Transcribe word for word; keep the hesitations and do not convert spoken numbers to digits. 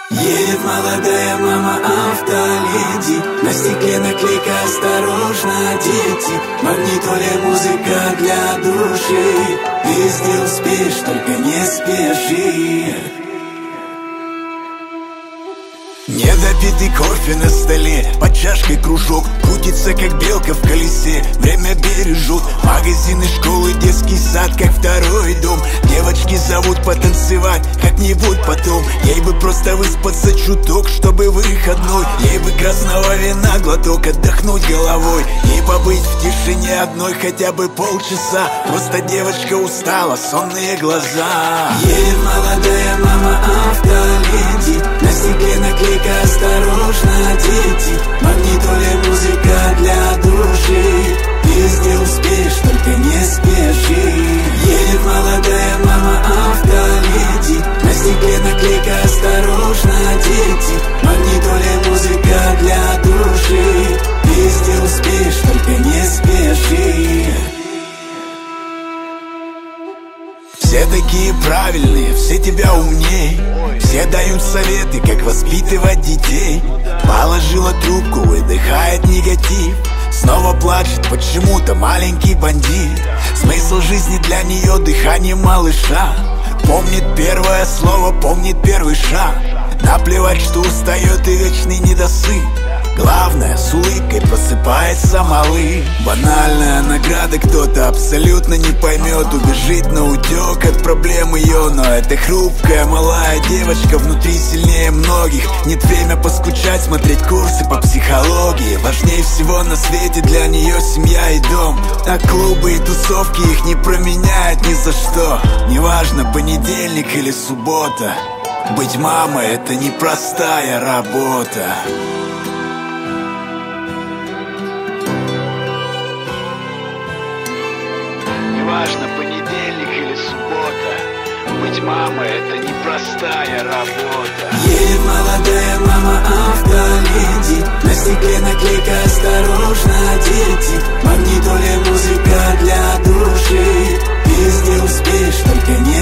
Едет молодая мама автоледи, на стекле наклейка «Осторожно, дети». Магнитоля музыка для души, ты везде успеешь, только не спеши. Недопитый кофе на столе, под чашкой кружок, крутится как белка в колесе. Время бережут магазины, школы, детский сад, как второй дом. Девочки зовут потанцевать как-нибудь потом. Ей бы просто выспаться чуток, чтобы выходной. Ей бы красного вина глоток, отдохнуть головой. Ей побыть в тишине одной хотя бы полчаса. Просто девочка устала, сонные глаза. Едет молодая мама автоледи, на стекле наклейка «Осторожно, дети». Магнитоля музыка для души, ты везде успеешь, только не спеши. Едет молодая мама автоледи, на стекле наклейка «Осторожно, дети». Магнитоля музыка для души, ты везде успеешь, только не спеши. Все такие правильные, все тебя умней, все дают советы, как воспитывать детей. Положила трубку, выдыхает негатив, снова плачет почему-то маленький бандит. Смысл жизни для нее дыхание малыша. Помнит первое слово, помнит первый шаг. Наплевать, что устает и вечный недосып. Главное, с улыбкой просыпается малый. Банальная награда, кто-то абсолютно не поймет. Убежит на утек от проблем ее, но эта хрупкая малая девочка внутри сильнее многих. Нет время поскучать, смотреть курсы по психологии. Важнее всего на свете для нее семья и дом. А клубы и тусовки их не променяют ни за что. Неважно, понедельник или суббота, быть мамой — это непростая работа. Неважно, понедельник или суббота, быть мамой — это непростая работа. Едет молодая мама автоледи, на стекле наклейка «Осторожно, дети». Магнитоля музыка для души, ты везде успеешь, только не